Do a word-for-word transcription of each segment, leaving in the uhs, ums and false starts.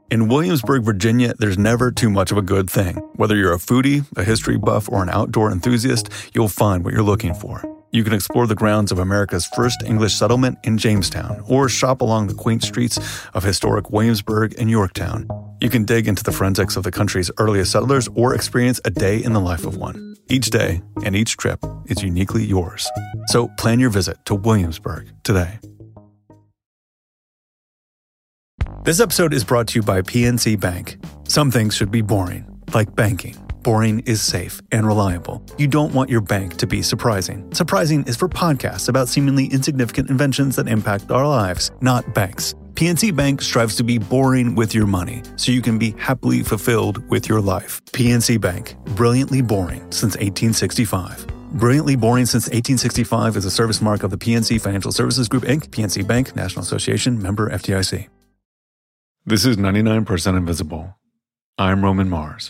In Williamsburg, Virginia, there's never too much of a good thing. Whether you're a foodie, a history buff, or an outdoor enthusiast, you'll find what you're looking for. You can explore the grounds of America's first English settlement in Jamestown, or shop along the quaint streets of historic Williamsburg and Yorktown. You can dig into the forensics of the country's earliest settlers or experience a day in the life of one. Each day and each trip is uniquely yours. So plan your visit to Williamsburg today. This episode is brought to you by P N C Bank. Some things should be boring, like banking. Boring is safe and reliable. You don't want your bank to be surprising. Surprising is for podcasts about seemingly insignificant inventions that impact our lives, not banks. P N C Bank strives to be boring with your money, so you can be happily fulfilled with your life. P N C Bank, brilliantly boring since eighteen sixty-five. Brilliantly Boring Since eighteen sixty-five is a service mark of the P N C Financial Services Group, Incorporated. P N C Bank, National Association, member F D I C. This is ninety-nine percent Invisible. I'm Roman Mars.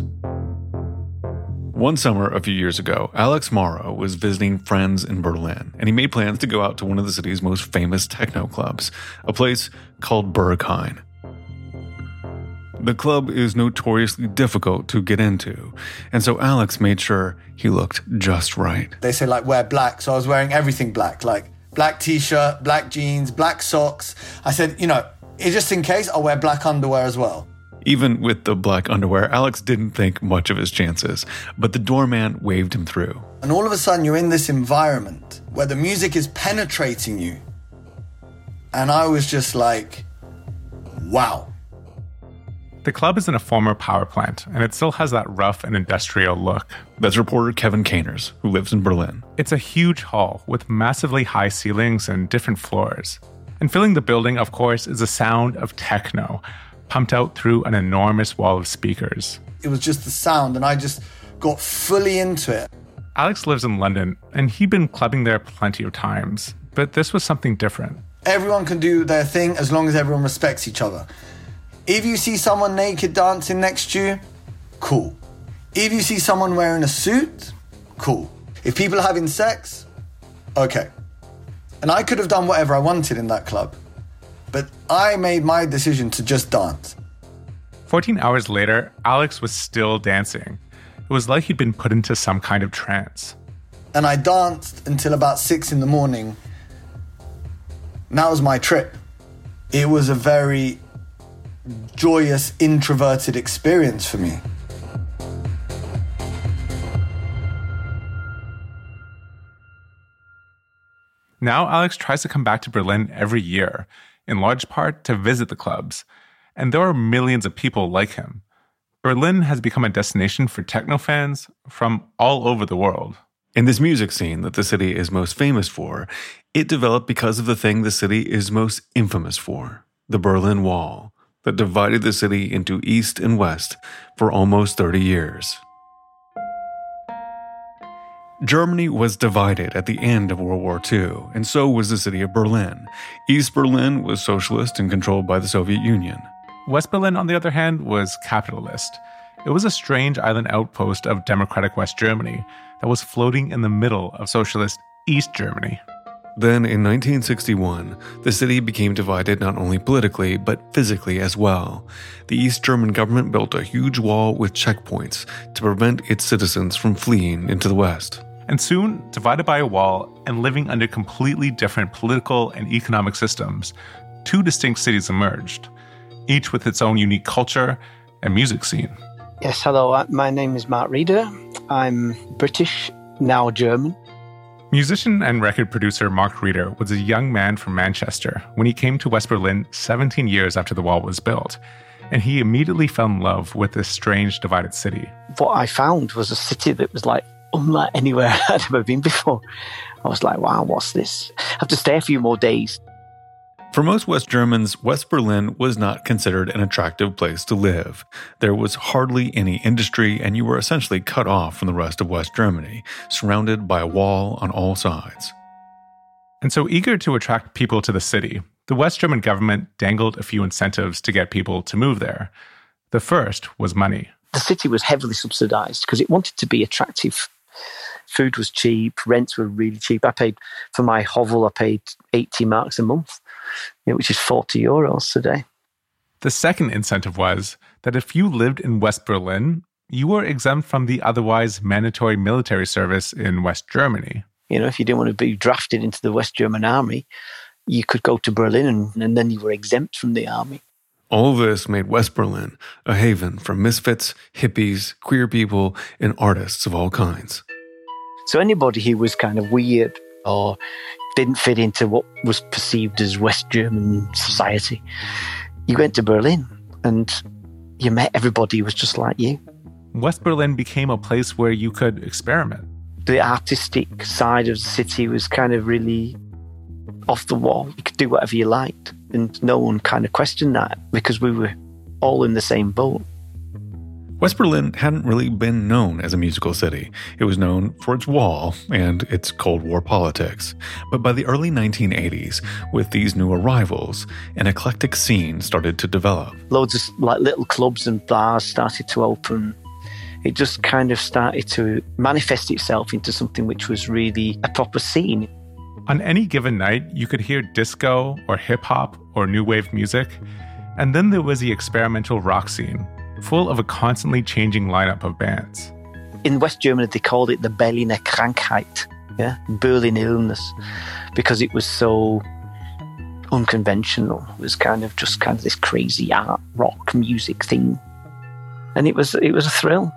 One summer a few years ago, Alex Morrow was visiting friends in Berlin, and he made plans to go out to one of the city's most famous techno clubs, a place called Berghain. The club is notoriously difficult to get into, and so Alex made sure he looked just right. They say, like, wear black, so I was wearing everything black, like black t-shirt, black jeans, black socks. I said, you know, just in case, I'll wear black underwear as well. Even with the black underwear, Alex didn't think much of his chances, but the doorman waved him through. And all of a sudden, you're in this environment where the music is penetrating you. And I was just like, wow. The club is in a former power plant, and it still has that rough and industrial look. That's reporter Kevin Caners, who lives in Berlin. It's a huge hall with massively high ceilings and different floors. And filling the building, of course, is the sound of techno, pumped out through an enormous wall of speakers. It was just the sound, and I just got fully into it. Alex lives in London, and he'd been clubbing there plenty of times, but this was something different. Everyone can do their thing as long as everyone respects each other. If you see someone naked dancing next to you, cool. If you see someone wearing a suit, cool. If people are having sex, okay. And I could have done whatever I wanted in that club, but I made my decision to just dance. fourteen hours later, Alex was still dancing. It was like he'd been put into some kind of trance. And I danced until about six in the morning. And that was my trip. It was a very joyous, introverted experience for me. Now Alex tries to come back to Berlin every year, in large part to visit the clubs. And there are millions of people like him. Berlin has become a destination for techno fans from all over the world. And this music scene that the city is most famous for, it developed because of the thing the city is most infamous for, the Berlin Wall, that divided the city into east and west for almost thirty years. Germany was divided at the end of World War Two, and so was the city of Berlin. East Berlin was socialist and controlled by the Soviet Union. West Berlin, on the other hand, was capitalist. It was a strange island outpost of democratic West Germany that was floating in the middle of socialist East Germany. Then, in nineteen sixty-one, the city became divided not only politically, but physically as well. The East German government built a huge wall with checkpoints to prevent its citizens from fleeing into the West. And soon, divided by a wall and living under completely different political and economic systems, two distinct cities emerged, each with its own unique culture and music scene. Yes, hello, my name is Mark Reeder. I'm British, now German. Musician and record producer Mark Reeder was a young man from Manchester when he came to West Berlin seventeen years after the wall was built, and he immediately fell in love with this strange divided city. What I found was a city that was like unlike anywhere I'd ever been before. I was like, wow, what's this? I have to stay a few more days. For most West Germans, West Berlin was not considered an attractive place to live. There was hardly any industry, and you were essentially cut off from the rest of West Germany, surrounded by a wall on all sides. And so, eager to attract people to the city, the West German government dangled a few incentives to get people to move there. The first was money. The city was heavily subsidized because it wanted to be attractive. Food was cheap, rents were really cheap. I paid, for my hovel, I paid eighty marks a month, you know, which is forty euros today. The second incentive was that if you lived in West Berlin, you were exempt from the otherwise mandatory military service in West Germany. You know, if you didn't want to be drafted into the West German army, you could go to Berlin and, and then you were exempt from the army. All this made West Berlin a haven for misfits, hippies, queer people, and artists of all kinds. So anybody who was kind of weird or didn't fit into what was perceived as West German society, you went to Berlin and you met everybody who was just like you. West Berlin became a place where you could experiment. The artistic side of the city was kind of really off the wall. You could do whatever you liked. And no one kind of questioned that because we were all in the same boat. West Berlin hadn't really been known as a musical city. It was known for its wall and its Cold War politics. But by the early nineteen eighties, with these new arrivals, an eclectic scene started to develop. Loads of like little clubs and bars started to open. It just kind of started to manifest itself into something which was really a proper scene. On any given night, you could hear disco or hip-hop or new wave music. And then there was the experimental rock scene, full of a constantly changing lineup of bands. In West Germany, they called it the Berliner Krankheit, yeah, Berlin illness, because it was so unconventional. It was kind of just kind of this crazy art rock music thing. And it was it was a thrill.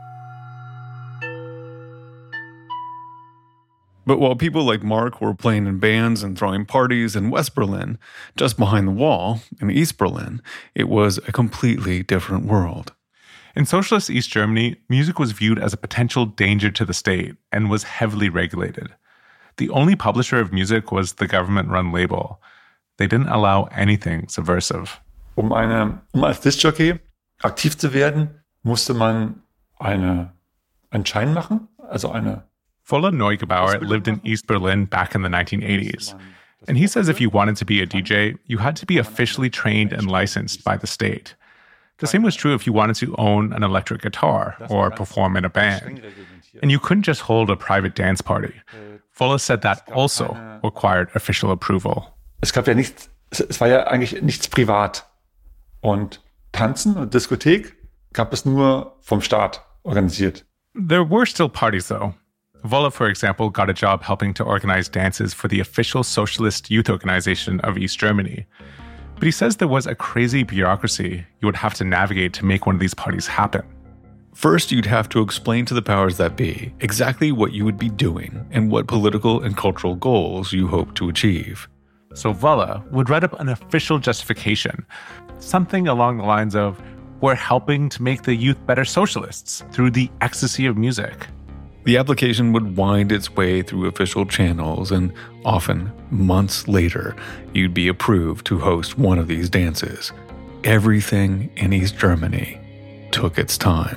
But while people like Mark were playing in bands and throwing parties in West Berlin, just behind the wall in East Berlin, it was a completely different world. In socialist East Germany, music was viewed as a potential danger to the state and was heavily regulated. The only publisher of music was the government-run label. They didn't allow anything subversive. Um, eine, um als Diskjockey aktiv zu werden, musste man eine, einen Schein machen, also eine Wolle Neugebauer lived in East Berlin back in the nineteen eighties. And he says if you wanted to be a D J, you had to be officially trained and licensed by the state. The same was true if you wanted to own an electric guitar or perform in a band. And you couldn't just hold a private dance party. Wolle said that also required official approval. Es gab ja nichts, es war ja eigentlich nichts privat. Und Tanzen und Diskothek gab es nur vom Staat organisiert. There were still parties though. Wolle, for example, got a job helping to organize dances for the official socialist youth organization of East Germany. But he says there was a crazy bureaucracy you would have to navigate to make one of these parties happen. First, you'd have to explain to the powers that be exactly what you would be doing and what political and cultural goals you hope to achieve. So Wolle would write up an official justification, something along the lines of, we're helping to make the youth better socialists through the ecstasy of music. The application would wind its way through official channels, and often, months later, you'd be approved to host one of these dances. Everything in East Germany took its time.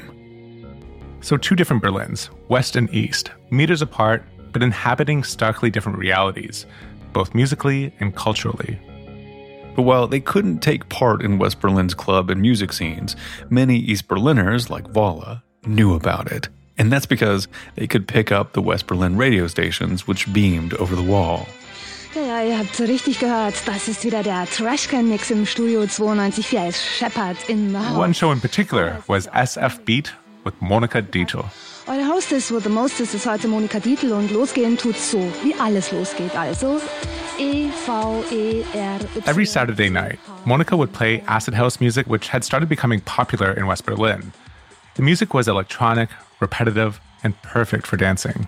So two different Berlins, West and East, meters apart, but inhabiting starkly different realities, both musically and culturally. But while they couldn't take part in West Berlin's club and music scenes, many East Berliners, like Wolle, knew about it. And that's because they could pick up the West Berlin radio stations which beamed over the wall. Ja, ja, ihr habt so richtig gehört. Das ist wieder der Trashcan-Mix im Studio zweiundneunzig Komma vier. Es scheppert in the house. One show in particular was S F Beat with Monika Dietl. Eure Hostess with the Mostess ist heute Monika Dietl und losgehen tut's so, wie alles losgeht. Also E V E R Y. Every Saturday night, Monika would play acid house music which had started becoming popular in West Berlin. The music was electronic, repetitive, and perfect for dancing.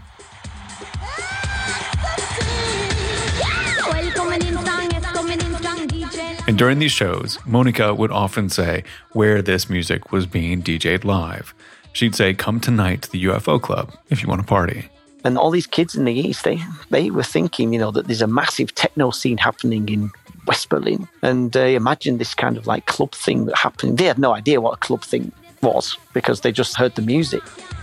And during these shows, Monika would often say where this music was being D J'd live. She'd say, come tonight to the U F O Club if you want to party. And all these kids in the East, they, they were thinking, you know, that there's a massive techno scene happening in West Berlin. And they imagined this kind of like club thing that happened. They had no idea what a club thing was because they just heard the music.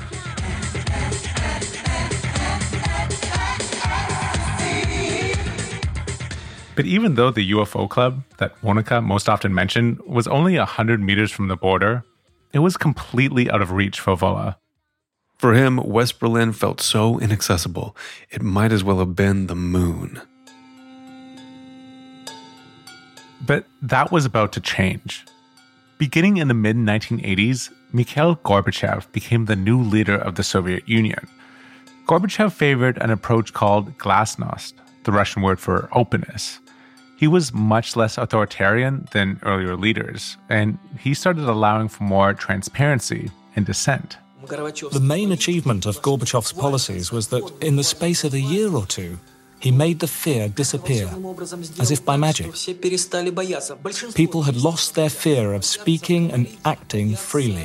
But even though the U F O Club that Monika most often mentioned was only one hundred meters from the border, it was completely out of reach for Wolle. For him, West Berlin felt so inaccessible, it might as well have been the moon. But that was about to change. Beginning in the mid nineteen eighties, Mikhail Gorbachev became the new leader of the Soviet Union. Gorbachev favored an approach called glasnost, the Russian word for openness. He was much less authoritarian than earlier leaders, and he started allowing for more transparency and dissent. The main achievement of Gorbachev's policies was that in the space of a year or two, he made the fear disappear, as if by magic. People had lost their fear of speaking and acting freely.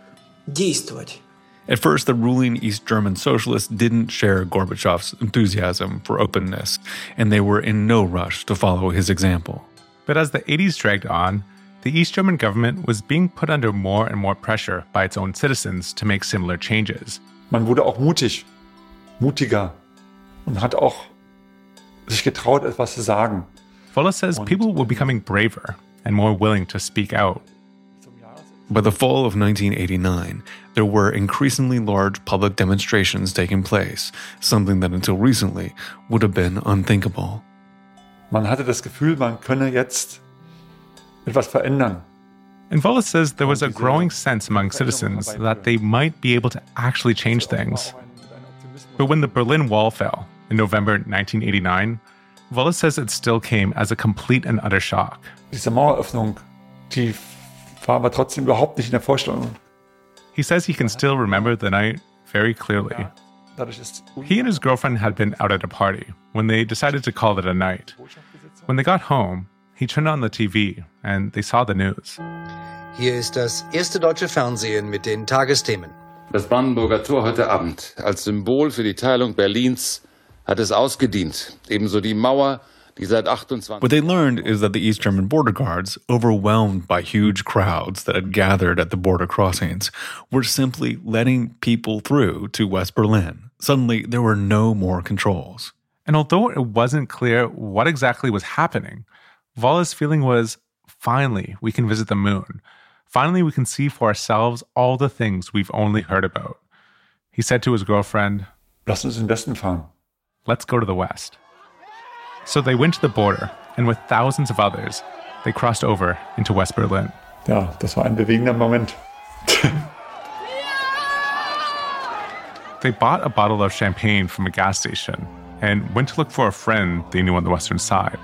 At first, the ruling East German socialists didn't share Gorbachev's enthusiasm for openness, and they were in no rush to follow his example. But as the eighties dragged on, the East German government was being put under more and more pressure by its own citizens to make similar changes. Man wurde auch mutig, mutiger und hat auch sich getraut, etwas zu sagen. Wolle says people were becoming braver and more willing to speak out. By the fall of nineteen eighty-nine, there were increasingly large public demonstrations taking place, something that until recently would have been unthinkable. Man hatte das Gefühl, man könne jetzt etwas verändern. And Wolle says there was a growing sense among citizens that they might be able to actually change things. But when the Berlin Wall fell in November nineteen eighty-nine, Wolle says it still came as a complete and utter shock. Diese Maueröffnung, die war aber trotzdem überhaupt nicht in der Vorstellung. He says he can still remember the night very clearly. He and his girlfriend had been out at a party when they decided to call it a night. When they got home, he turned on the T V and they saw the news. Hier ist das erste deutsche Fernsehen mit den Tagesthemen. Das Brandenburger Tor heute Abend als Symbol für die Teilung Berlins hat es ausgedient. Ebenso die Mauer, die seit achtundzwanzig What they learned is that the East German border guards, overwhelmed by huge crowds that had gathered at the border crossings, were simply letting people through to West Berlin. Suddenly, there were no more controls. And although it wasn't clear what exactly was happening, Wolle's feeling was, finally, we can visit the moon. Finally, we can see for ourselves all the things we've only heard about. He said to his girlfriend, Lass uns in den Westen fahren. Let's go to the West. So they went to the border, and with thousands of others, they crossed over into West Berlin. Ja, das war ein bewegender Moment. They bought a bottle of champagne from a gas station and went to look for a friend they knew on the western side.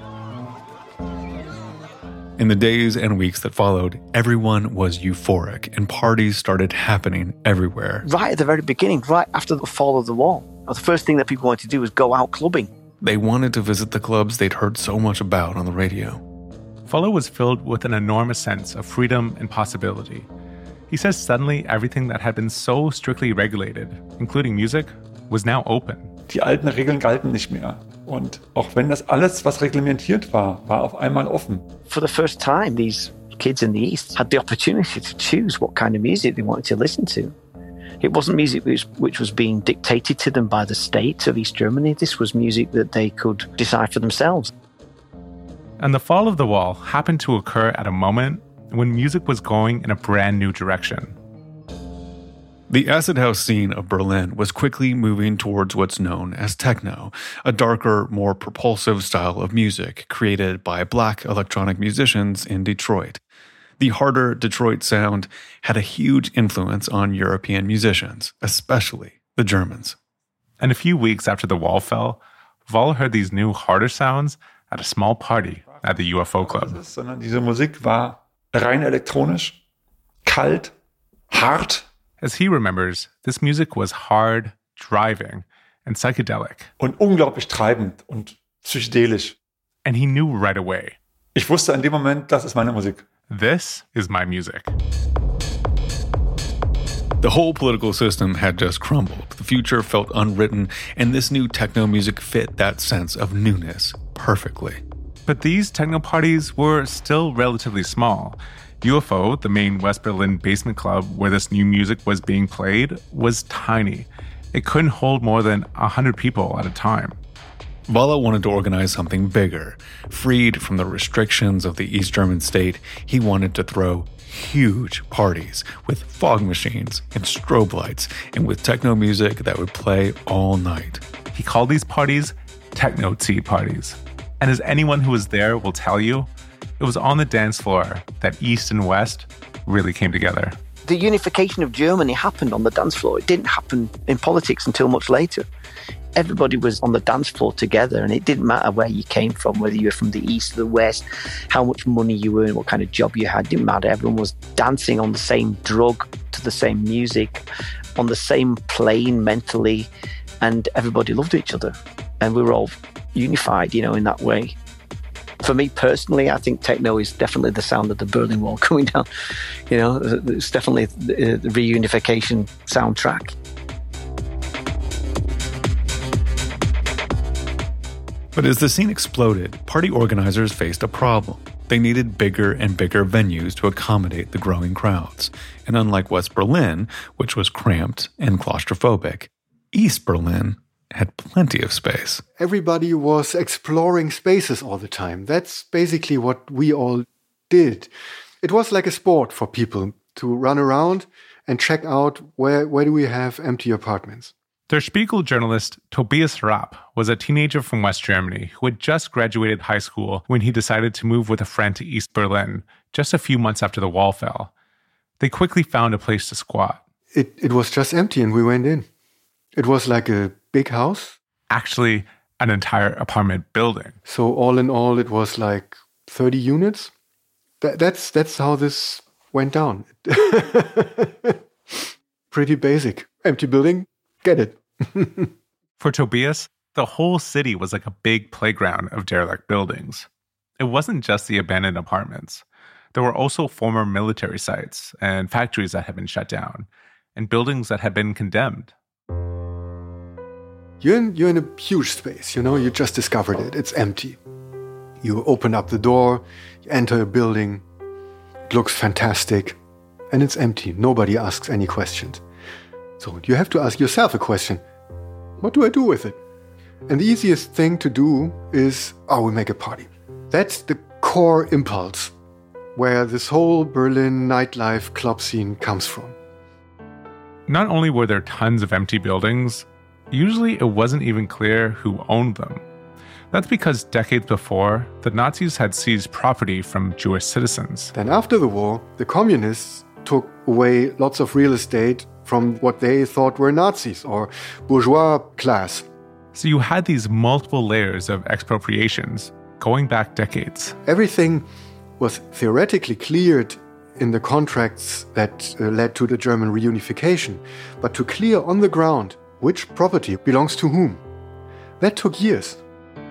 In the days and weeks that followed, everyone was euphoric and parties started happening everywhere. Right at the very beginning, right after the fall of the wall, the first thing that people wanted to do was go out clubbing. They wanted to visit the clubs they'd heard so much about on the radio. Wolle was filled with an enormous sense of freedom and possibility. He says suddenly everything that had been so strictly regulated, including music, was now open. Die alten Regeln galten nicht mehr. Und auch wenn das alles, was reglementiert war, war auf einmal offen. For the first time, these kids in the East had the opportunity to choose what kind of music they wanted to listen to. It wasn't music which, which was being dictated to them by the state of East Germany. This was music that they could decide for themselves. And the fall of the wall happened to occur at a moment when music was going in a brand new direction. The acid house scene of Berlin was quickly moving towards what's known as techno, a darker, more propulsive style of music created by black electronic musicians in Detroit. The harder Detroit sound had a huge influence on European musicians, especially the Germans. And a few weeks after the wall fell, Wolle heard these new harder sounds at a small party at the U F O Club. Sondern diese Musik war rein elektronisch, kalt, hart. As he remembers, this music was hard, driving, and psychedelic. Und unglaublich treibend und psychedelisch. And he knew right away. Ich wusste in dem Moment, das ist meine Musik. This is my music. The whole political system had just crumbled. The future felt unwritten, and this new techno music fit that sense of newness perfectly. But these techno parties were still relatively small. U F O, the main West Berlin basement club where this new music was being played, was tiny. It couldn't hold more than one hundred people at a time. Wolle wanted to organize something bigger. Freed from the restrictions of the East German state, he wanted to throw huge parties with fog machines and strobe lights and with techno music that would play all night. He called these parties techno tea parties. And as anyone who was there will tell you, It was on the dance floor that East and West really came together. The unification of Germany happened on the dance floor. It didn't happen in politics until much later. Everybody was on the dance floor together, and it didn't matter where you came from, whether you were from the East or the West, how much money you earned, what kind of job you had. It didn't matter. Everyone was dancing on the same drug, to the same music, on the same plane mentally, and everybody loved each other. And we were all unified, you know, in that way. For me personally, I think techno is definitely the sound of the Berlin Wall coming down. You know, it's definitely the reunification soundtrack. But as the scene exploded, party organizers faced a problem. They needed bigger and bigger venues to accommodate the growing crowds. And unlike West Berlin, which was cramped and claustrophobic, East Berlin had plenty of space. Everybody was exploring spaces all the time. That's basically what we all did. It was like a sport for people to run around and check out where, where do we have empty apartments. Der Spiegel journalist Tobias Rapp was a teenager from West Germany who had just graduated high school when he decided to move with a friend to East Berlin, just a few months after the wall fell. They quickly found a place to squat. It, it was just empty and we went in. It was like a big house. Actually, an entire apartment building. So all in all, it was like thirty units. That, that's that's how this went down. Pretty basic. Empty building, get it. For Tobias, the whole city was like a big playground of derelict buildings. It wasn't just the abandoned apartments. There were also former military sites and factories that had been shut down, and buildings that had been condemned. You're in, you're in a huge space, you know, you just discovered it. It's empty. You open up the door, you enter a building, it looks fantastic, and it's empty. Nobody asks any questions. So you have to ask yourself a question. What do I do with it? And the easiest thing to do is, oh, we make a party. That's the core impulse where this whole Berlin nightlife club scene comes from. Not only were there tons of empty buildings, usually it wasn't even clear who owned them. That's because decades before, the Nazis had seized property from Jewish citizens. Then after the war, the communists took away lots of real estate from what they thought were Nazis or bourgeois class. So you had these multiple layers of expropriations going back decades. Everything was theoretically cleared in the contracts that uh, led to the German reunification. But to clear on the ground which property belongs to whom, that took years.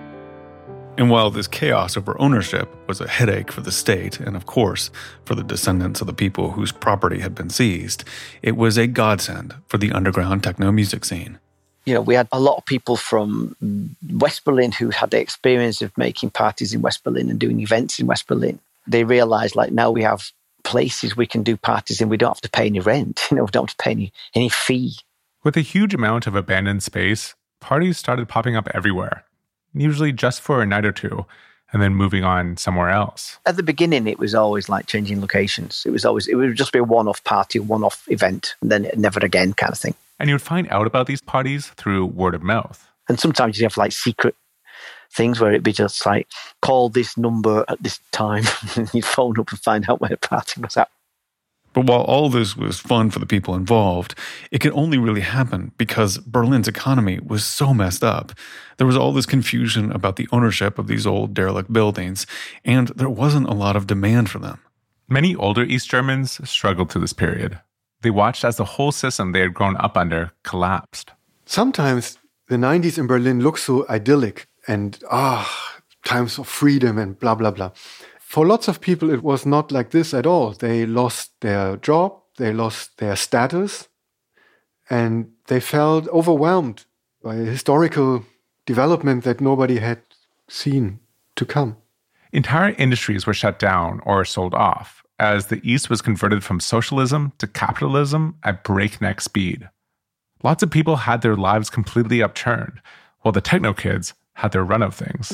And while this chaos over ownership was a headache for the state, and of course, for the descendants of the people whose property had been seized, it was a godsend for the underground techno music scene. You know, we had a lot of people from West Berlin who had the experience of making parties in West Berlin and doing events in West Berlin. They realized, like, now we have places we can do parties in, we don't have to pay any rent, you know, we don't have to pay any, any fee. With a huge amount of abandoned space, parties started popping up everywhere, usually just for a night or two, and then moving on somewhere else. At the beginning, it was always like changing locations. It was always, it would just be a one-off party, one-off event, and then never again kind of thing. And you would find out about these parties through word of mouth. And sometimes you have like secret things where it'd be just like, call this number at this time, and you'd phone up and find out where the party was at. But while all this was fun for the people involved, it could only really happen because Berlin's economy was so messed up. There was all this confusion about the ownership of these old derelict buildings, and there wasn't a lot of demand for them. Many older East Germans struggled through this period. They watched as the whole system they had grown up under collapsed. Sometimes the nineties in Berlin look so idyllic and, ah, times of freedom and blah, blah, blah. For lots of people, it was not like this at all. They lost their job, they lost their status, and they felt overwhelmed by a historical development that nobody had seen to come. Entire industries were shut down or sold off as the East was converted from socialism to capitalism at breakneck speed. Lots of people had their lives completely upturned, while the techno kids had their run of things.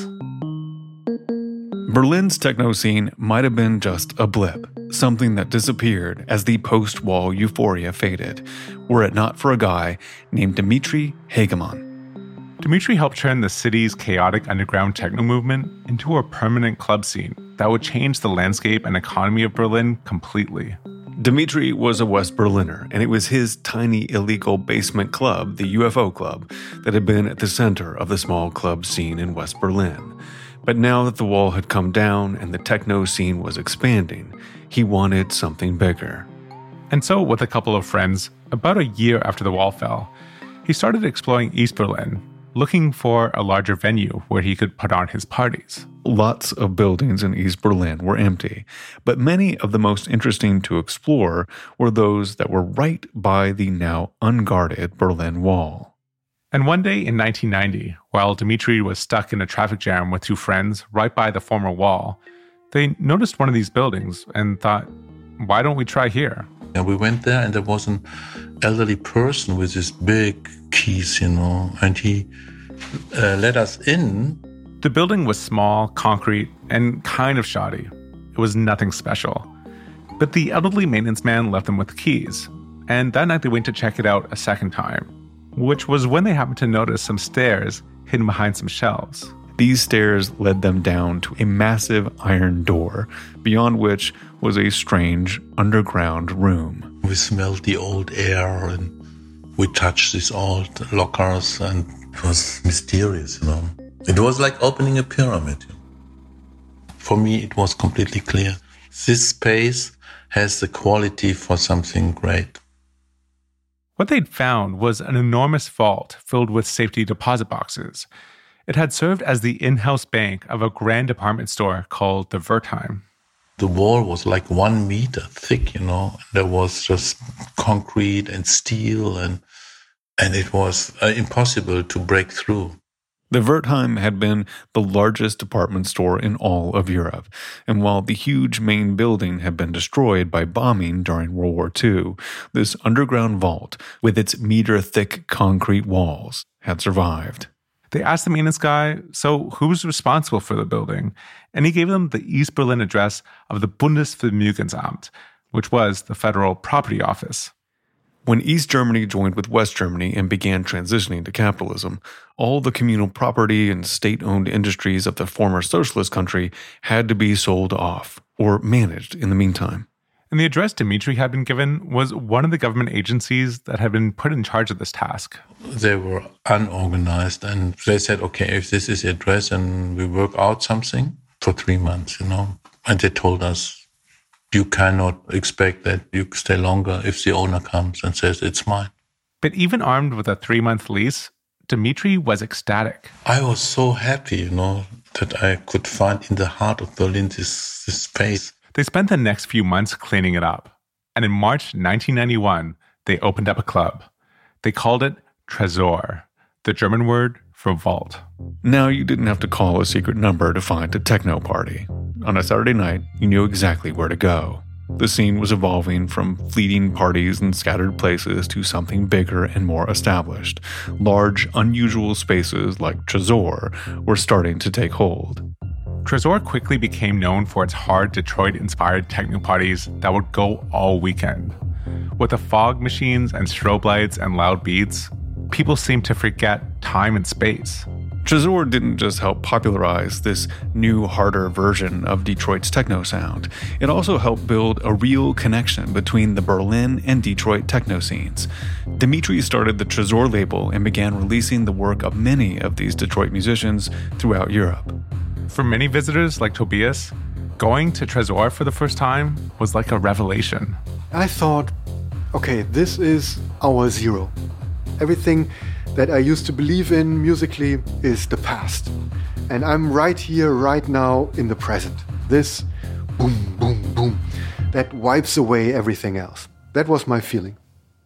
Berlin's techno scene might have been just a blip, something that disappeared as the post-wall euphoria faded, were it not for a guy named Dimitri Hegemann. Dimitri helped turn the city's chaotic underground techno movement into a permanent club scene that would change the landscape and economy of Berlin completely. Dimitri was a West Berliner, and it was his tiny illegal basement club, the U F O Club, that had been at the center of the small club scene in West Berlin. But now that the wall had come down and the techno scene was expanding, he wanted something bigger. And so, with a couple of friends, about a year after the wall fell, he started exploring East Berlin, looking for a larger venue where he could put on his parties. Lots of buildings in East Berlin were empty, but many of the most interesting to explore were those that were right by the now unguarded Berlin Wall. And one day in nineteen ninety, while Dimitri was stuck in a traffic jam with two friends right by the former wall, they noticed one of these buildings and thought, why don't we try here? And we went there, and there was an elderly person with his big keys, you know, and he uh, let us in. The building was small, concrete, and kind of shoddy. It was nothing special. But the elderly maintenance man left them with the keys, and that night they went to check it out a second time, which was when they happened to notice some stairs hidden behind some shelves. These stairs led them down to a massive iron door, beyond which was a strange underground room. We smelled the old air, and we touched these old lockers, and it was mysterious, you know. It was like opening a pyramid. For me, it was completely clear. This space has the quality for something great. What they'd found was an enormous vault filled with safety deposit boxes. It had served as the in-house bank of a grand department store called the Wertheim. The wall was like one meter thick, you know. There was just concrete and steel, and and it was uh, impossible to break through. The Wertheim had been the largest department store in all of Europe, and while the huge main building had been destroyed by bombing during World War Two, this underground vault, with its meter-thick concrete walls, had survived. They asked the maintenance guy, so who was responsible for the building? And he gave them the East Berlin address of the Bundesvermögensamt, which was the federal property office. When East Germany joined with West Germany and began transitioning to capitalism, all the communal property and state-owned industries of the former socialist country had to be sold off or managed in the meantime. And the address Dimitri had been given was one of the government agencies that had been put in charge of this task. They were unorganized, and they said, okay, if this is the address and we work out something for three months, you know. And they told us, you cannot expect that you stay longer if the owner comes and says it's mine. But even armed with a three-month lease, Dimitri was ecstatic. I was so happy, you know, that I could find in the heart of Berlin this, this space. They spent the next few months cleaning it up. And in March nineteen ninety-one, they opened up a club. They called it Tresor, the German word for vault. Now you didn't have to call a secret number to find a techno party. On a Saturday night, you knew exactly where to go. The scene was evolving from fleeting parties in scattered places to something bigger and more established. Large, unusual spaces like Tresor were starting to take hold. Tresor quickly became known for its hard Detroit-inspired techno parties that would go all weekend. With the fog machines and strobe lights and loud beats, people seemed to forget time and space. Tresor didn't just help popularize this new, harder version of Detroit's techno sound. It also helped build a real connection between the Berlin and Detroit techno scenes. Dimitri started the Tresor label and began releasing the work of many of these Detroit musicians throughout Europe. For many visitors like Tobias, going to Tresor for the first time was like a revelation. I thought, okay, this is our zero. Everything that I used to believe in musically is the past. And I'm right here, right now, in the present. This boom, boom, boom, that wipes away everything else. That was my feeling.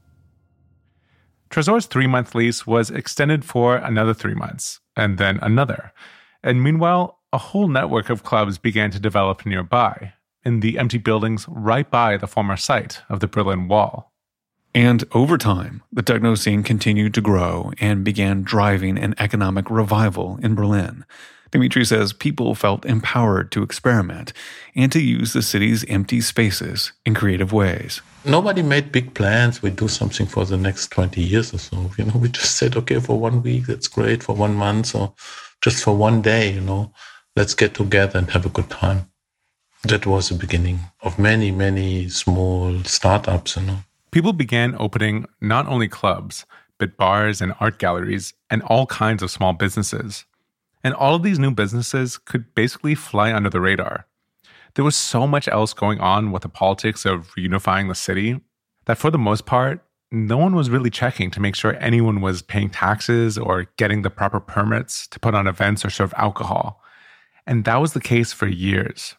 Tresor's three-month lease was extended for another three months, and then another. And meanwhile, a whole network of clubs began to develop nearby, in the empty buildings right by the former site of the Berlin Wall. And over time, the techno scene continued to grow and began driving an economic revival in Berlin. Dimitri says people felt empowered to experiment and to use the city's empty spaces in creative ways. Nobody made big plans. We do something for the next twenty years or so. You know, we just said, okay, for one week, that's great. For one month or just for one day, you know, let's get together and have a good time. That was the beginning of many, many small startups, you know. People began opening not only clubs, but bars and art galleries and all kinds of small businesses. And all of these new businesses could basically fly under the radar. There was so much else going on with the politics of reunifying the city that for the most part, no one was really checking to make sure anyone was paying taxes or getting the proper permits to put on events or serve alcohol. And that was the case for years.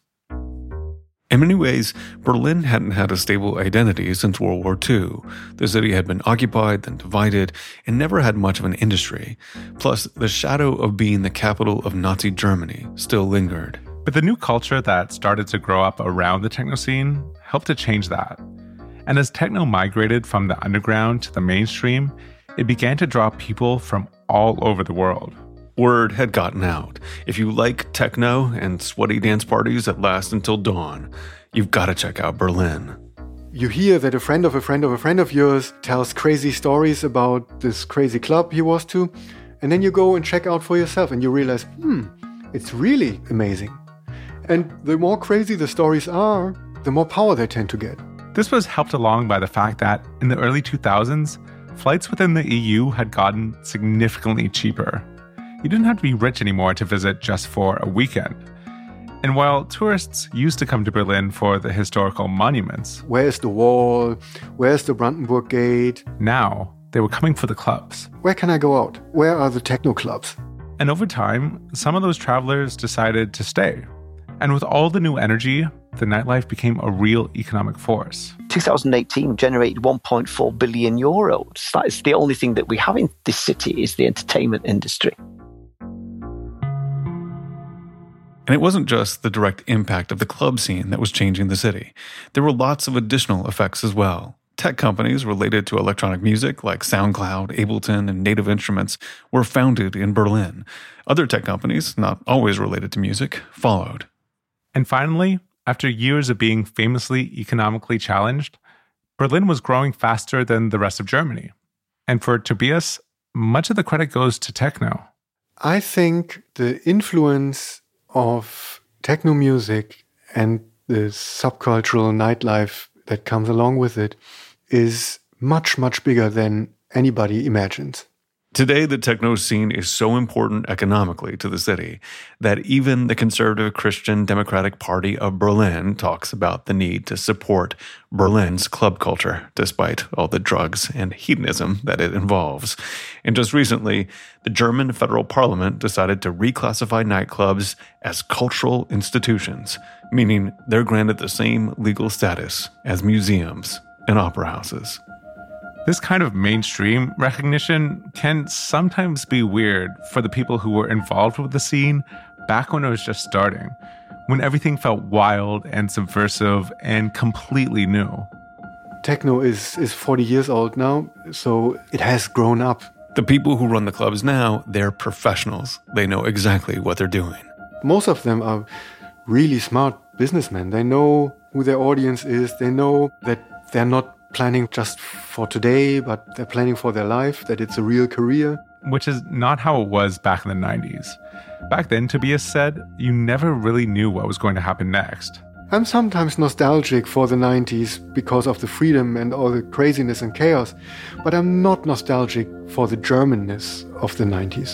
In many ways, Berlin hadn't had a stable identity since World War Two. The city had been occupied, then divided, and never had much of an industry. Plus, the shadow of being the capital of Nazi Germany still lingered. But the new culture that started to grow up around the techno scene helped to change that. And as techno migrated from the underground to the mainstream, it began to draw people from all over the world. Word had gotten out. If you like techno and sweaty dance parties that last until dawn, you've got to check out Berlin. You hear that a friend of a friend of a friend of yours tells crazy stories about this crazy club he was to, and then you go and check out for yourself and you realize, hmm, it's really amazing. And the more crazy the stories are, the more power they tend to get. This was helped along by the fact that in the early two thousands, flights within the E U had gotten significantly cheaper. You didn't have to be rich anymore to visit just for a weekend. And while tourists used to come to Berlin for the historical monuments, where's the wall? Where's the Brandenburg Gate? Now they were coming for the clubs. Where can I go out? Where are the techno clubs? And over time, some of those travelers decided to stay. And with all the new energy, the nightlife became a real economic force. two thousand eighteen generated one point four billion euros. That is the only thing that we have in this city is the entertainment industry. And it wasn't just the direct impact of the club scene that was changing the city. There were lots of additional effects as well. Tech companies related to electronic music like SoundCloud, Ableton, and Native Instruments were founded in Berlin. Other tech companies, not always related to music, followed. And finally, after years of being famously economically challenged, Berlin was growing faster than the rest of Germany. And for Tobias, much of the credit goes to techno. I think the influence of techno music and the subcultural nightlife that comes along with it is much, much bigger than anybody imagines. Today, the techno scene is so important economically to the city that even the conservative Christian Democratic Party of Berlin talks about the need to support Berlin's club culture, despite all the drugs and hedonism that it involves. And just recently, the German federal parliament decided to reclassify nightclubs as cultural institutions, meaning they're granted the same legal status as museums and opera houses. This kind of mainstream recognition can sometimes be weird for the people who were involved with the scene back when it was just starting, when everything felt wild and subversive and completely new. Techno is, is forty years old now, so it has grown up. The people who run the clubs now, they're professionals. They know exactly what they're doing. Most of them are really smart businessmen. They know who their audience is. They know that they're not planning just for today, but they're planning for their life, that it's a real career. Which is not how it was back in the nineties. Back then, Tobias said, you never really knew what was going to happen next. I'm sometimes nostalgic for the nineties because of the freedom and all the craziness and chaos, but I'm not nostalgic for the Germanness of the nineties.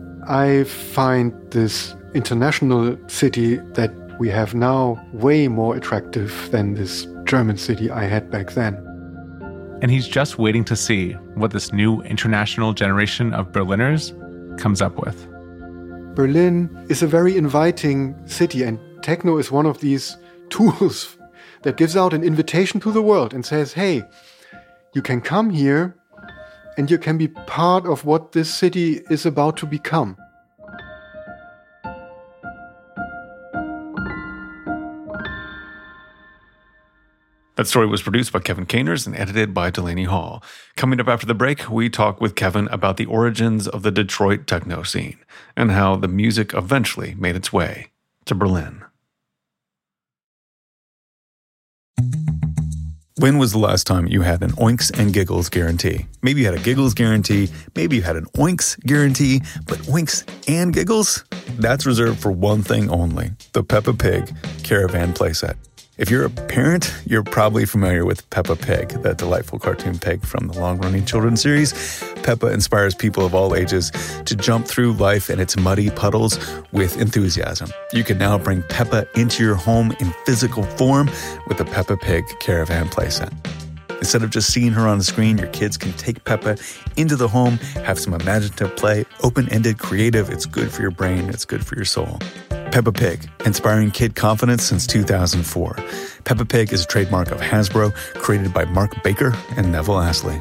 I find this international city that we have now way more attractive than this German city I had back then. And he's just waiting to see what this new international generation of Berliners comes up with. Berlin is a very inviting city, and techno is one of these tools that gives out an invitation to the world and says, hey, you can come here and you can be part of what this city is about to become. That story was produced by Kevin Caners and edited by Delaney Hall. Coming up after the break, we talk with Kevin about the origins of the Detroit techno scene and how the music eventually made its way to Berlin. When was the last time you had an Oinks and Giggles guarantee? Maybe you had a Giggles guarantee, maybe you had an Oinks guarantee, but Oinks and Giggles? That's reserved for one thing only, the Peppa Pig Caravan playset. If you're a parent, you're probably familiar with Peppa Pig, that delightful cartoon pig from the long-running children's series. Peppa inspires people of all ages to jump through life and its muddy puddles with enthusiasm. You can now bring Peppa into your home in physical form with the Peppa Pig Caravan playset. Instead of just seeing her on the screen, your kids can take Peppa into the home, have some imaginative play, open-ended, creative. It's good for your brain. It's good for your soul. Peppa Pig, inspiring kid confidence since two thousand four. Peppa Pig is a trademark of Hasbro, created by Mark Baker and Neville Astley.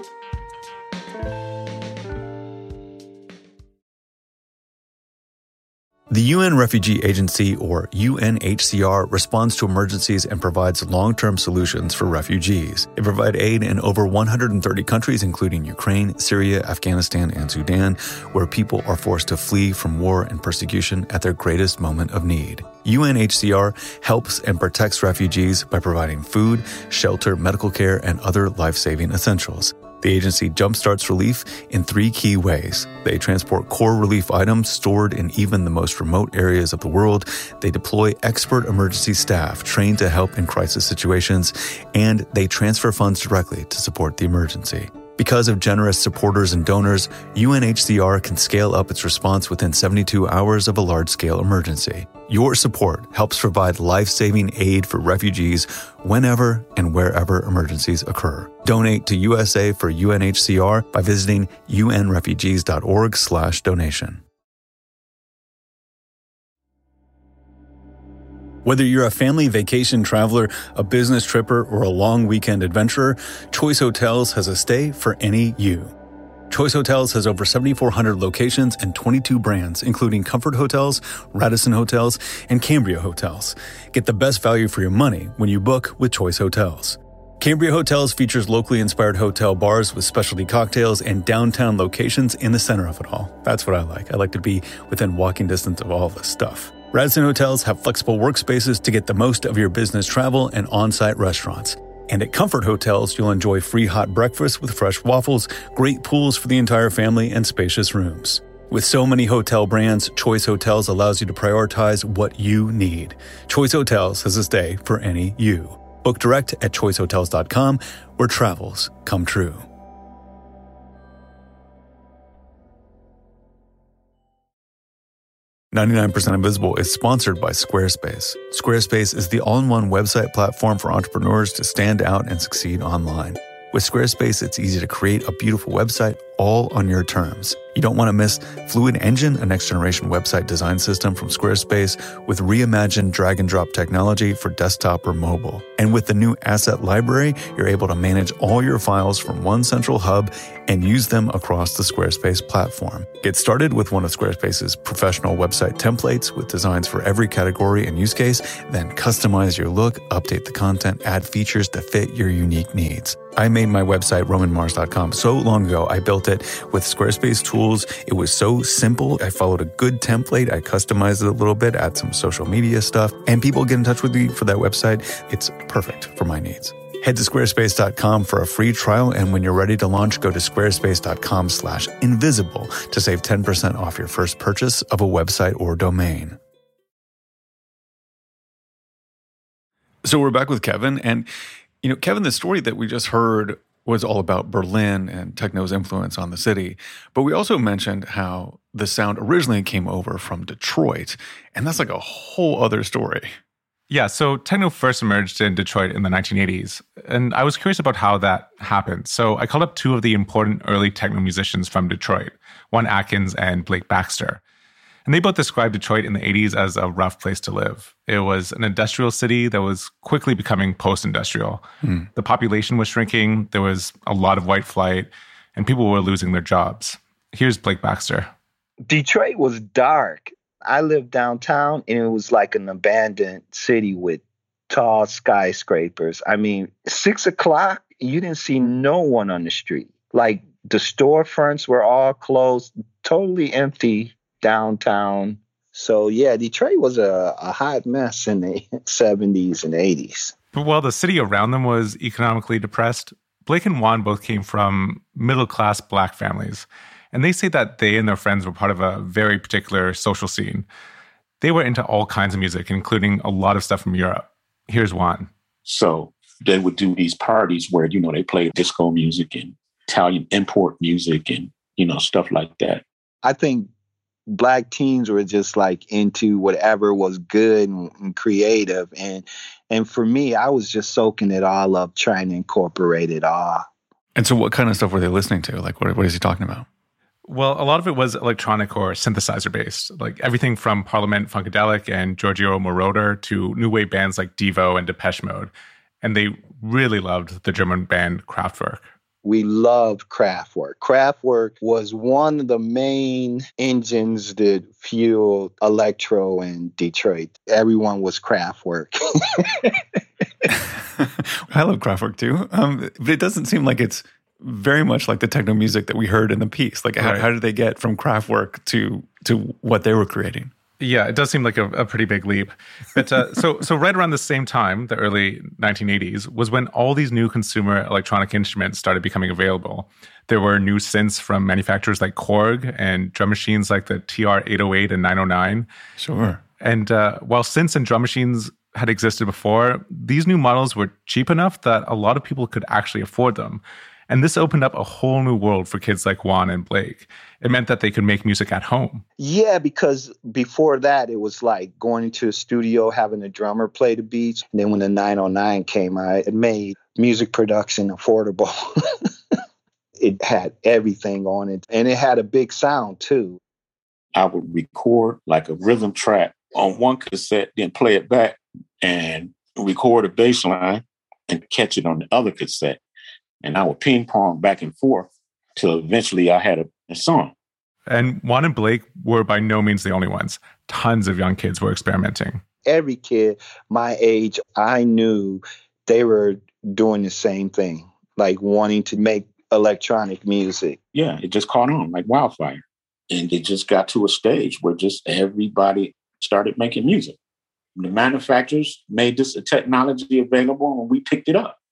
The U N Refugee Agency, or U N H C R, responds to emergencies and provides long-term solutions for refugees. They provide aid in over one hundred thirty countries, including Ukraine, Syria, Afghanistan, and Sudan, where people are forced to flee from war and persecution at their greatest moment of need. U N H C R helps and protects refugees by providing food, shelter, medical care, and other life-saving essentials. The agency jumpstarts relief in three key ways. They transport core relief items stored in even the most remote areas of the world. They deploy expert emergency staff trained to help in crisis situations, and they transfer funds directly to support the emergency. Because of generous supporters and donors, U N H C R can scale up its response within seventy-two hours of a large-scale emergency. Your support helps provide life-saving aid for refugees whenever and wherever emergencies occur. Donate to U S A for U N H C R by visiting unrefugees.org slash donation. Whether you're a family vacation traveler, a business tripper, or a long weekend adventurer, Choice Hotels has a stay for any you. Choice Hotels has over seventy-four hundred locations and twenty-two brands, including Comfort Hotels, Radisson Hotels, and Cambria Hotels. Get the best value for your money when you book with Choice Hotels. Cambria Hotels features locally inspired hotel bars with specialty cocktails and downtown locations in the center of it all. That's what I like. I like to be within walking distance of all this stuff. Radisson Hotels have flexible workspaces to get the most of your business travel and on-site restaurants. And at Comfort Hotels, you'll enjoy free hot breakfast with fresh waffles, great pools for the entire family, and spacious rooms. With so many hotel brands, Choice Hotels allows you to prioritize what you need. Choice Hotels has a stay for any you. Book direct at choice hotels dot com, where travels come true. ninety-nine percent Invisible is sponsored by Squarespace. Squarespace is the all-in-one website platform for entrepreneurs to stand out and succeed online. With Squarespace, it's easy to create a beautiful website all on your terms. You don't want to miss Fluid Engine, a next-generation website design system from Squarespace with reimagined drag-and-drop technology for desktop or mobile. And with the new Asset Library, you're able to manage all your files from one central hub and use them across the Squarespace platform. Get started with one of Squarespace's professional website templates with designs for every category and use case, then customize your look, update the content, add features to fit your unique needs. I made my website, roman mars dot com, so long ago. I built it with Squarespace tools. It was so simple. I followed a good template. I customized it a little bit, add some social media stuff, and people get in touch with me for that website. It's perfect for my needs. Head to squarespace dot com for a free trial, and when you're ready to launch, go to squarespace dot com slash invisible to save ten percent off your first purchase of a website or domain. So we're back with Kevin, and you know, Kevin, the story that we just heard was all about Berlin and techno's influence on the city. But we also mentioned how the sound originally came over from Detroit, and that's like a whole other story. Yeah, so techno first emerged in Detroit in the nineteen eighties, and I was curious about how that happened. So I called up two of the important early techno musicians from Detroit, Juan Atkins and Blake Baxter. And they both described Detroit in the eighties as a rough place to live. It was an industrial city that was quickly becoming post-industrial. Mm. The population was shrinking, there was a lot of white flight, and people were losing their jobs. Here's Blake Baxter. Detroit was dark. I lived downtown, and it was like an abandoned city with tall skyscrapers. I mean, six o'clock, you didn't see no one on the street. Like the storefronts were all closed, totally empty downtown. So yeah, Detroit was a, a hot mess in the seventies and eighties. But while the city around them was economically depressed, Blake and Juan both came from middle-class Black families. And they say that they and their friends were part of a very particular social scene. They were into all kinds of music, including a lot of stuff from Europe. Here's Juan. So they would do these parties where, you know, they played disco music and Italian import music and, you know, stuff like that. I think Black teens were just like into whatever was good and, and creative. And and for me, I was just soaking it all up, trying to incorporate it all. And so what kind of stuff were they listening to? Like, what, what is he talking about? Well, a lot of it was electronic or synthesizer-based, like everything from Parliament Funkadelic and Giorgio Moroder to new wave bands like Devo and Depeche Mode. And they really loved the German band Kraftwerk. We loved Kraftwerk. Kraftwerk was one of the main engines that fueled electro in Detroit. Everyone was Kraftwerk. I love Kraftwerk too, um, but it doesn't seem like it's very much like the techno music that we heard in the piece. Like, how, right. how did they get from Kraftwerk to to what they were creating? Yeah, it does seem like a, a pretty big leap. But uh, so so right around the same time, the early nineteen eighties, was when all these new consumer electronic instruments started becoming available. There were new synths from manufacturers like Korg and drum machines like the T R eight oh eight and nine oh nine. Sure. And uh, while synths and drum machines had existed before, these new models were cheap enough that a lot of people could actually afford them. And this opened up a whole new world for kids like Juan and Blake. It meant that they could make music at home. Yeah, because before that, it was like going into a studio, having a drummer play the beats. And then when the nine oh nine came out, it made music production affordable. It had everything on it. And it had a big sound, too. I would record like a rhythm track on one cassette, then play it back and record a bass line and catch it on the other cassette. And I would ping pong back and forth till eventually I had a, a song. And Juan and Blake were by no means the only ones. Tons of young kids were experimenting. Every kid my age, I knew they were doing the same thing, like wanting to make electronic music. Yeah, it just caught on like wildfire. And it just got to a stage where just everybody started making music. The manufacturers made this technology available and we picked it up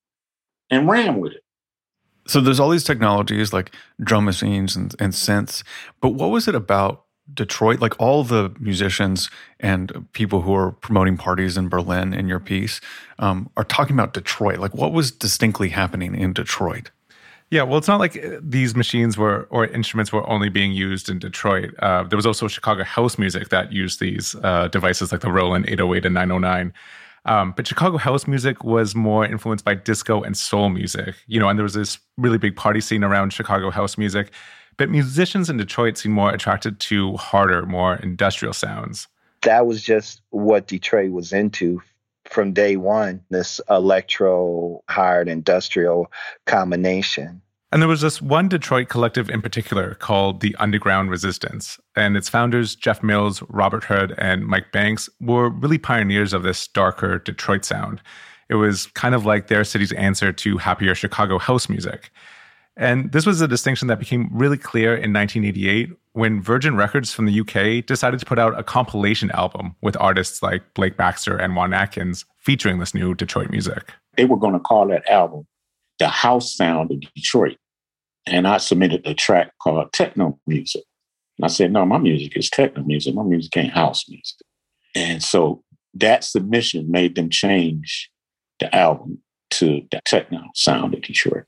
and ran with it. So there's all these technologies like drum machines and, and synths, but what was it about Detroit? Like all the musicians and people who are promoting parties in Berlin in your piece um, are talking about Detroit. Like what was distinctly happening in Detroit? Yeah, well, it's not like these machines were or instruments were only being used in Detroit. Uh, there was also Chicago house music that used these uh, devices like the Roland eight oh eight and nine oh nine. Um, but Chicago house music was more influenced by disco and soul music, you know, and there was this really big party scene around Chicago house music. But musicians in Detroit seemed more attracted to harder, more industrial sounds. That was just what Detroit was into from day one, this electro, hard, industrial combination. And there was this one Detroit collective in particular called the Underground Resistance. And its founders, Jeff Mills, Robert Hood, and Mike Banks, were really pioneers of this darker Detroit sound. It was kind of like their city's answer to happier Chicago house music. And this was a distinction that became really clear in nineteen eighty-eight when Virgin Records from the U K decided to put out a compilation album with artists like Blake Baxter and Juan Atkins featuring this new Detroit music. They were going to call that album The House Sound of Detroit. And I submitted a track called Techno Music. And I said, no, my music is techno music. My music ain't house music. And so that submission made them change the album to the Techno Sound of Detroit.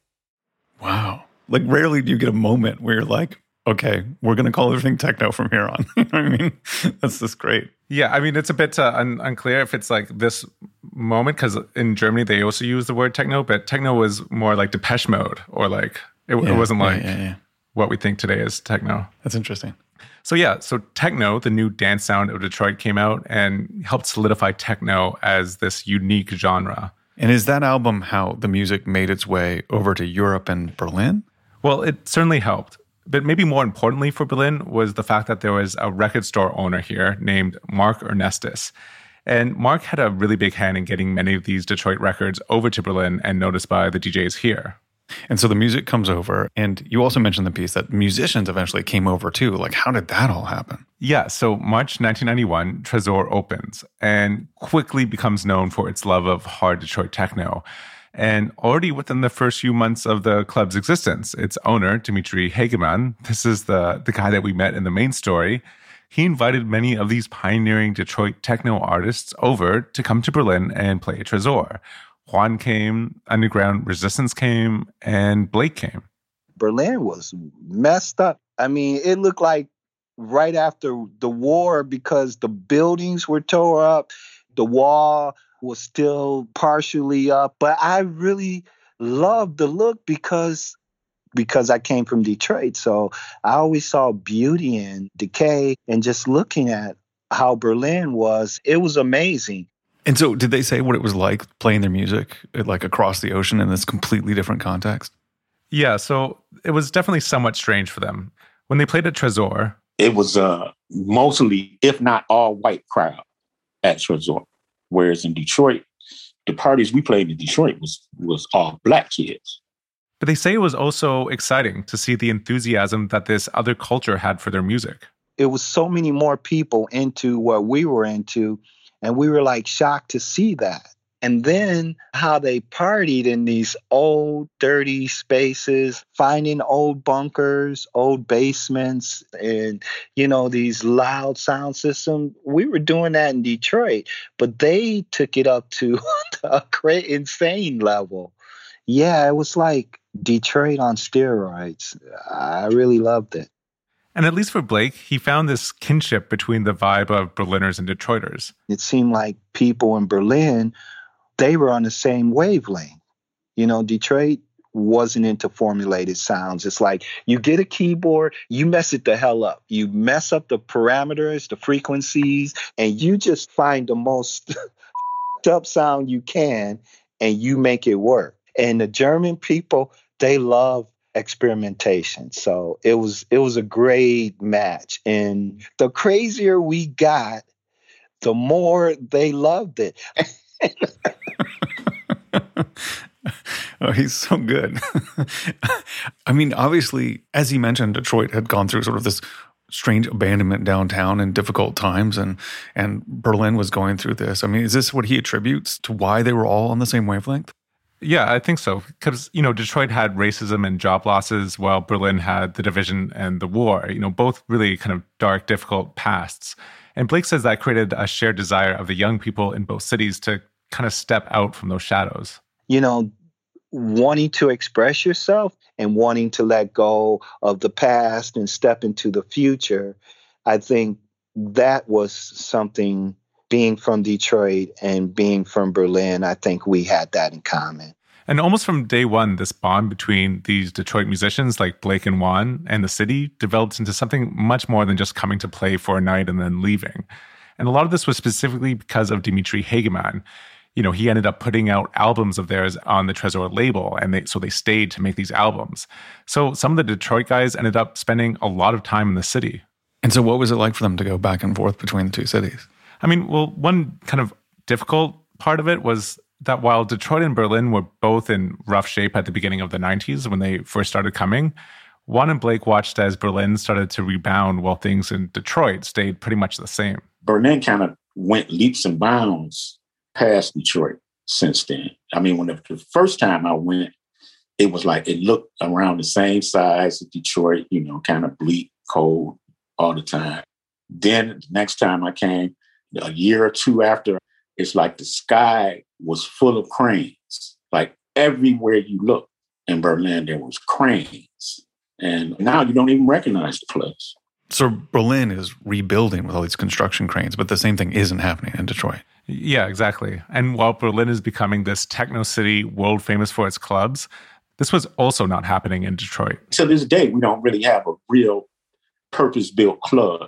Wow. Like rarely do you get a moment where you're like, okay, we're going to call everything techno from here on. You know what I mean? That's just great. Yeah, I mean, it's a bit uh, un- unclear if it's like this moment, because in Germany, they also use the word techno, but techno was more like Depeche Mode, or like, it, yeah, it wasn't yeah, like yeah, yeah. what we think today is techno. That's interesting. So yeah, so techno, the new dance sound of Detroit, came out and helped solidify techno as this unique genre. And is that album how the music made its way over to Europe and Berlin? Well, it certainly helped. But maybe more importantly for Berlin was the fact that there was a record store owner here named Mark Ernestus. And Mark had a really big hand in getting many of these Detroit records over to Berlin and noticed by the D Js here. And so the music comes over, and you also mentioned the piece that musicians eventually came over too. Like, how did that all happen? Yeah, so March nineteen ninety-one, Tresor opens and quickly becomes known for its love of hard Detroit techno. And already within the first few months of the club's existence, its owner, Dimitri Hegeman, this is the, the guy that we met in the main story, he invited many of these pioneering Detroit techno artists over to come to Berlin and play at Tresor. Juan came, Underground Resistance came, and Blake came. Berlin was messed up. I mean, it looked like right after the war because the buildings were tore up, the wall was still partially up. But I really loved the look because because I came from Detroit. So I always saw beauty in decay, and just looking at how Berlin was, it was amazing. And so did they say what it was like playing their music like across the ocean in this completely different context? Yeah, so it was definitely somewhat strange for them. When they played at Tresor, it was a mostly, if not all, white crowd at Tresor. Whereas in Detroit, the parties we played in Detroit was, was all black kids. But they say it was also exciting to see the enthusiasm that this other culture had for their music. It was so many more people into what we were into, and we were like shocked to see that. And then how they partied in these old, dirty spaces, finding old bunkers, old basements, and, you know, these loud sound systems. We were doing that in Detroit, but they took it up to a great insane level. Yeah, it was like Detroit on steroids. I really loved it. And at least for Blake, he found this kinship between the vibe of Berliners and Detroiters. It seemed like people in Berlin, they were on the same wavelength. You know, Detroit wasn't into formulated sounds. It's like you get a keyboard, you mess it the hell up. You mess up the parameters, the frequencies, and you just find the most up sound you can, and you make it work. And the German people, they love experimentation. So it was it was a great match. And the crazier we got, the more they loved it. Oh, he's so good. I mean, obviously, as he mentioned, Detroit had gone through sort of this strange abandonment downtown in difficult times, and and Berlin was going through this. I mean, is this what he attributes to why they were all on the same wavelength? Yeah, I think so. Because, you know, Detroit had racism and job losses while Berlin had the division and the war, you know, both really kind of dark, difficult pasts. And Blake says that created a shared desire of the young people in both cities to kind of step out from those shadows. You know, wanting to express yourself and wanting to let go of the past and step into the future. I think that was something. Being from Detroit and being from Berlin, I think we had that in common. And almost from day one, this bond between these Detroit musicians like Blake and Juan and the city developed into something much more than just coming to play for a night and then leaving. And a lot of this was specifically because of Dimitri Hegeman. You know, he ended up putting out albums of theirs on the Tresor label, and they, so they stayed to make these albums. So some of the Detroit guys ended up spending a lot of time in the city. And so what was it like for them to go back and forth between the two cities? I mean, well, one kind of difficult part of it was that while Detroit and Berlin were both in rough shape at the beginning of the nineties when they first started coming, Juan and Blake watched as Berlin started to rebound while things in Detroit stayed pretty much the same. Berlin kind of went leaps and bounds past Detroit since then. I mean, when the, the first time I went, it was like it looked around the same size as Detroit, you know, kind of bleak, cold all the time. Then the next time I came, a year or two after, it's like the sky was full of cranes. Like everywhere you look in Berlin, there was cranes. And now you don't even recognize the place. So Berlin is rebuilding with all these construction cranes, but the same thing isn't happening in Detroit. Yeah, exactly. And while Berlin is becoming this techno city, world famous for its clubs, this was also not happening in Detroit. To this day, we don't really have a real purpose-built club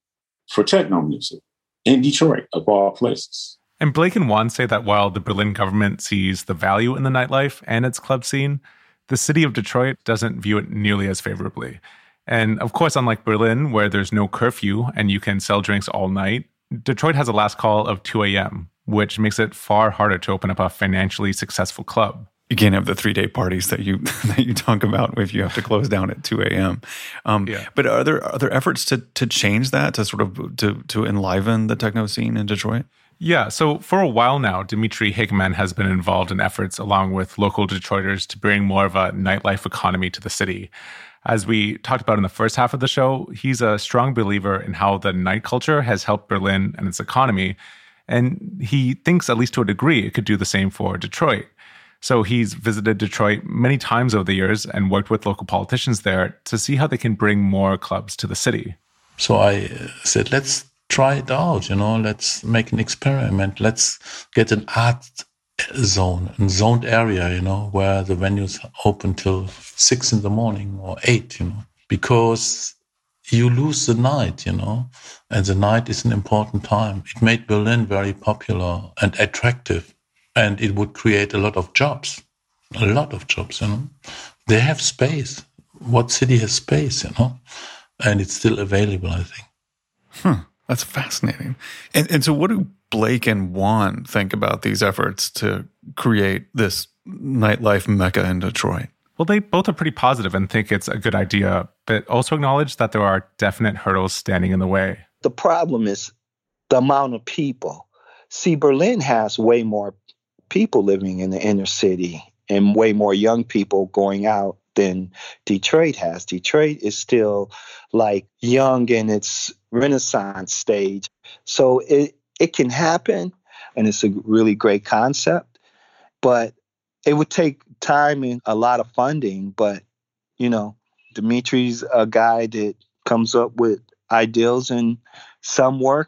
for techno music in Detroit, of all places. And Blake and Juan say that while the Berlin government sees the value in the nightlife and its club scene, the city of Detroit doesn't view it nearly as favorably. And of course, unlike Berlin, where there's no curfew and you can sell drinks all night, Detroit has a last call of two a.m., which makes it far harder to open up a financially successful club. You can't have the three-day parties that you that you talk about if you have to close down at two a.m. Um, Yeah. But are there are there efforts to to change that, to sort of to to enliven the techno scene in Detroit? Yeah, so for a while now, Dimitri Higman has been involved in efforts along with local Detroiters to bring more of a nightlife economy to the city. As we talked about in the first half of the show, he's a strong believer in how the night culture has helped Berlin and its economy, and he thinks, at least to a degree, it could do the same for Detroit. So he's visited Detroit many times over the years and worked with local politicians there to see how they can bring more clubs to the city. So I uh, said, let's try it out, you know, let's make an experiment. Let's get an art zone, a zoned area, you know, where the venues open till six in the morning or eight, you know, because you lose the night, you know, and the night is an important time. It made Berlin very popular and attractive, and it would create a lot of jobs, a lot of jobs, you know. They have space. What city has space, you know? And it's still available, I think. Huh. That's fascinating. And and so what do Blake and Juan think about these efforts to create this nightlife mecca in Detroit? Well, they both are pretty positive and think it's a good idea, but also acknowledge that there are definite hurdles standing in the way. The problem is the amount of people. See, Berlin has way more people living in the inner city and way more young people going out than Detroit has. Detroit is still like young in its renaissance stage. So it, it can happen, and it's a really great concept, but it would take time and a lot of funding. But, you know, Dimitri's a guy that comes up with ideals, and some work,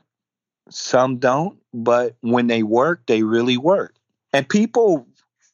some don't. But when they work, they really work. And people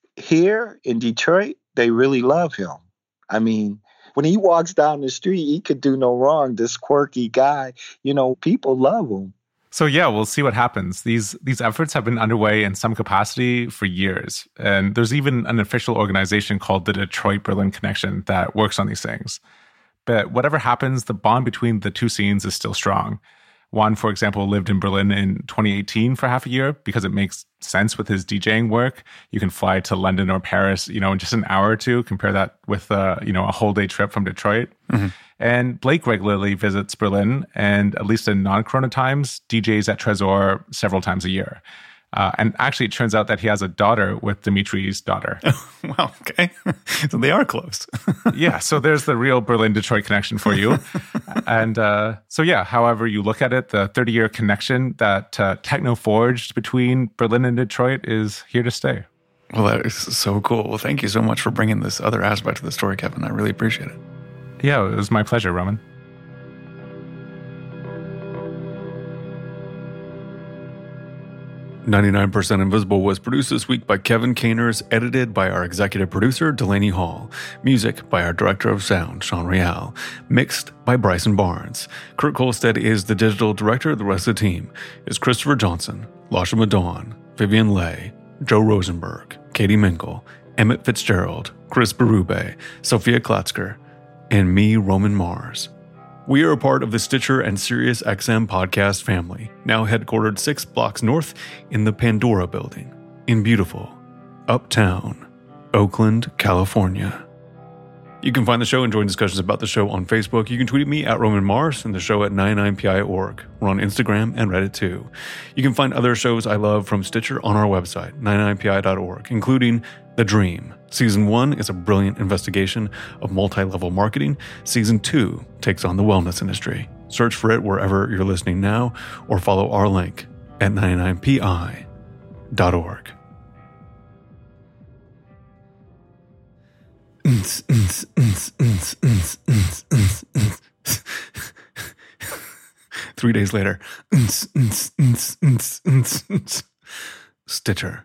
here in Detroit, they really love him. I mean, when he walks down the street, he could do no wrong. This quirky guy, you know, people love him. So yeah, we'll see what happens. These these efforts have been underway in some capacity for years. And there's even an official organization called the Detroit-Berlin Connection that works on these things. But whatever happens, the bond between the two scenes is still strong. Juan, for example, lived in Berlin in twenty eighteen for half a year because it makes sense with his DJing work. You can fly to London or Paris, you know, in just an hour or two. Compare that with, uh, you know, a whole day trip from Detroit. Mm-hmm. And Blake regularly visits Berlin, and at least in non-corona times, D Js at Tresor several times a year. Uh, and actually, it turns out that he has a daughter with Dimitri's daughter. Wow, okay. So they are close. Yeah, so there's the real Berlin-Detroit connection for you. And uh, so yeah, however you look at it, the thirty-year connection that uh, techno forged between Berlin and Detroit is here to stay. Well, that is so cool. Well, thank you so much for bringing this other aspect of the story, Kevin. I really appreciate it. Yeah, it was my pleasure, Roman. ninety-nine percent Invisible was produced this week by Kevin Caners, edited by our executive producer, Delaney Hall. Music by our director of sound, Sean Real. Mixed by Bryson Barnes. Kurt Kolstad is the digital director. The rest of the team is Christopher Johnson, Lasha Madon, Vivian Leigh, Joe Rosenberg, Katie Minkle, Emmett Fitzgerald, Chris Berube, Sophia Klatzker, and me, Roman Mars. We are a part of the Stitcher and SiriusXM podcast family, now headquartered six blocks north in the Pandora Building in beautiful Uptown, Oakland, California. You can find the show and join discussions about the show on Facebook. You can tweet at me at Roman Mars and the show at ninety-nine P I dot org. We're on Instagram and Reddit too. You can find other shows I love from Stitcher on our website, ninety-nine P I dot org, including The Dream. Season one is a brilliant investigation of multi-level marketing. Season two takes on the wellness industry. Search for it wherever you're listening now, or follow our link at ninety-nine P I dot org. Three days later. Stitcher.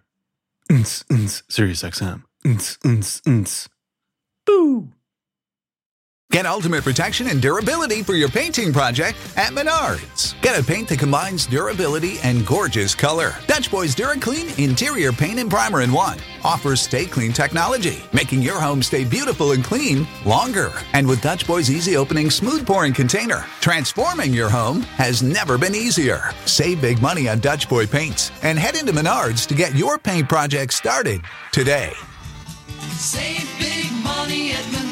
SiriusXM. Boo! Get ultimate protection and durability for your painting project at Menards. Get a paint that combines durability and gorgeous color. Dutch Boy's DuraClean Interior Paint and Primer in one offers Stay Clean technology, making your home stay beautiful and clean longer. And with Dutch Boy's easy opening, smooth pouring container, transforming your home has never been easier. Save big money on Dutch Boy paints and head into Menards to get your paint project started today. Save big money at Menards.